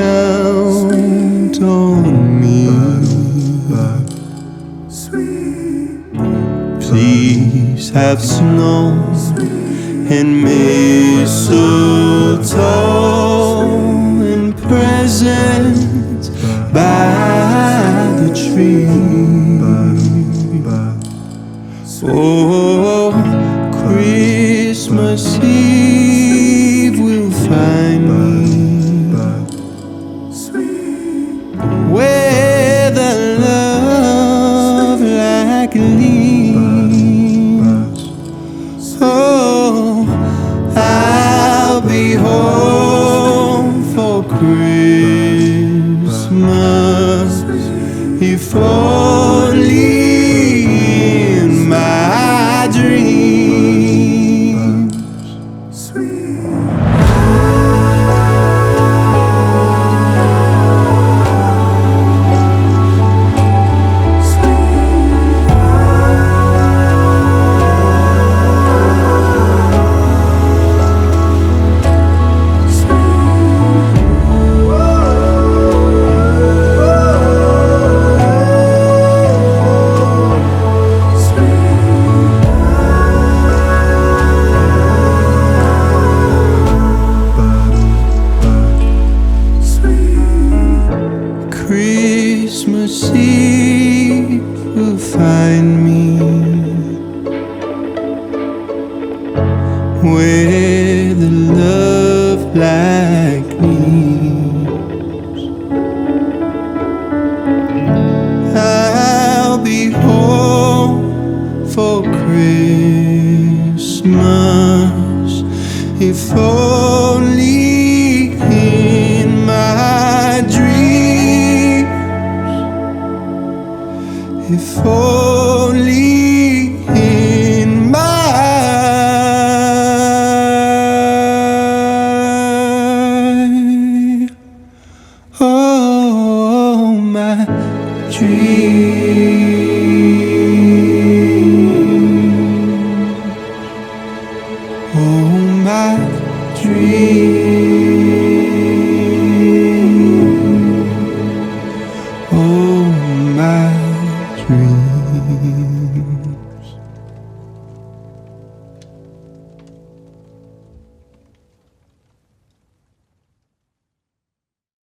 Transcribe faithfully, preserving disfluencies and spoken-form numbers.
count on me. Please have snow and mistletoe and presents by the tree. Oh, Christmas Eve will find me where the love like leaves. Oh, I'll be home for Christmas, if only in my dreams. Christmas Eve will find me where the love like leaves. I'll be home for Christmas, if only in my dreams. If only in my, oh, my dreams.